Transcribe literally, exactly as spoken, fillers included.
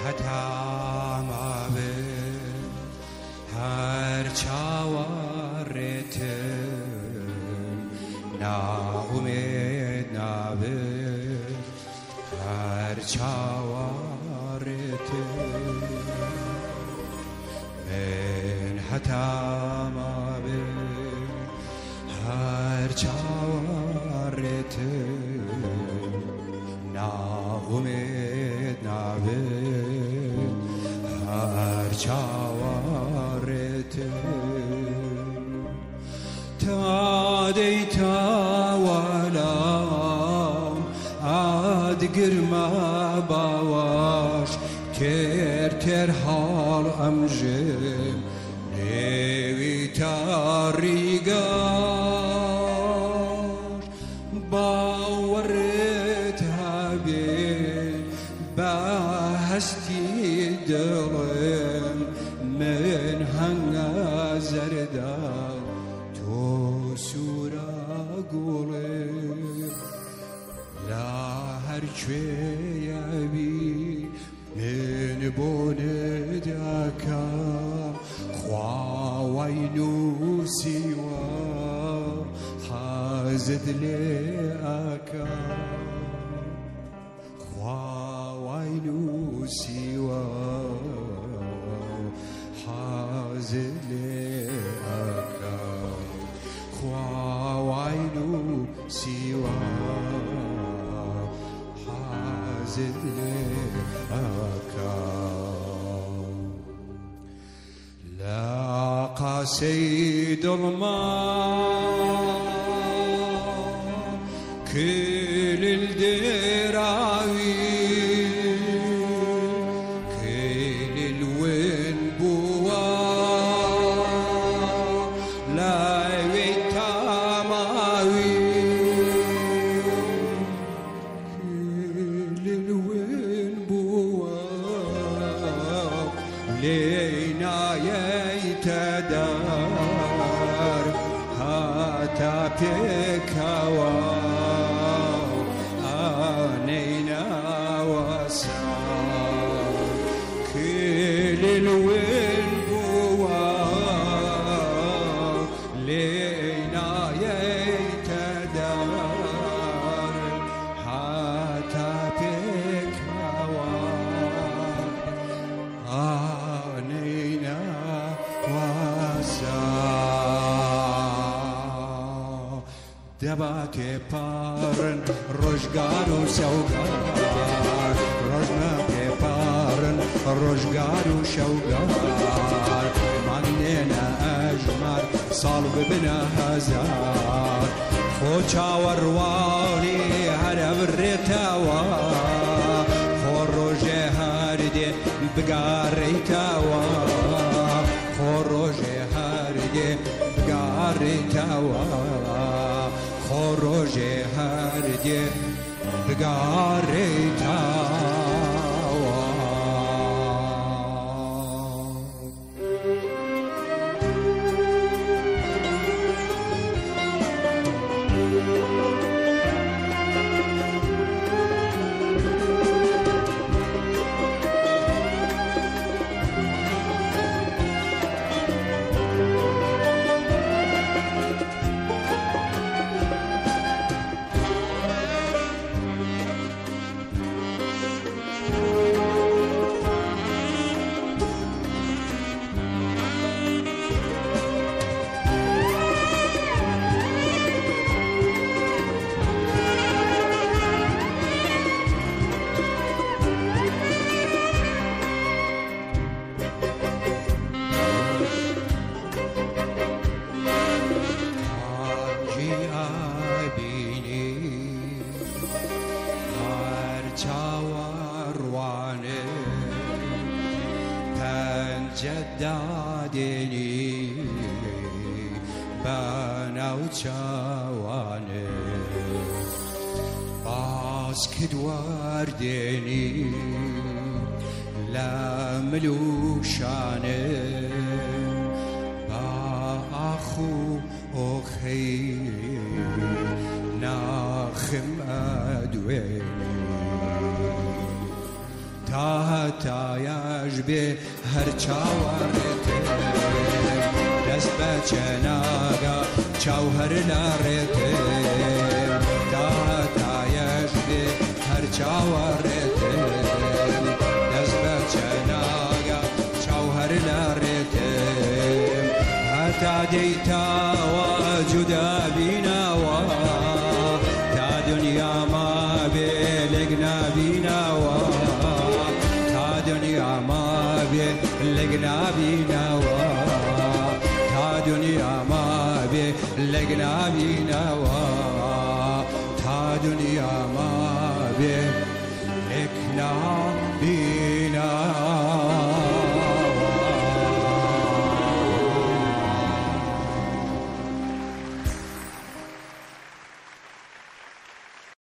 هەتام ئابێ هەر چاوەڕێتم ناومێد نابێت هەر چاوەڕێتم من هەتام ئابێ هەر چاوەڕێتم ناومێد نابێت هەر چاوەڕێتم تا دەیتاوەلام ئادگرمە باوەش تێر تێر هەڵ ئەمژێم نێوی تاڕیگەش باوەڕێت هەبێ بە هەستی دڵم من هەنگە زەردە تۆ سوورە گوڵێ لا هەر کوێیەبی من بۆ نەداکە خواوەی نووسیوە حەزت لێ ئەکە خواوەی نووسیوە حەزت لێ ئەکە خواوەی نووسیوە حەزت لێ ئەکە لە قاسەی دڵما کلل دێراوی کلل ون بووە لای تاماوی کلل ون بووە لێی نایەیتە دەر هەتا پێکەوە كل الوين بوا لينا يتدار حتى بك هوا آنينا واسا دباكي بارن رجگار و سوگار رجناكي بارن رجگار و شوگار مانينا اجمر صال ببنا هزار خو چاورواني هر بريتاوا خو روجه هر دي بگاريتاوا خو روجه هر دي بگاريتاوا خو روجه هر دي بگاريتاوا جدادني بنا وشواني باسكت وردني لا ملوشاني باخو أخي ناخم أدويني تا تایش به هر چاوارته دست بچه ناگا چاوهر لارته تا تایش به هر چاوارته دست بچه ناگا چاوهر لارته هتا دیتا و جدا بیناوا تا دنیا ما بلگنا بیناوا تا دنیا ما بلگنا بیناوا تا دنیا ما بلگنا بیناوا تا دنیا ما بلگنا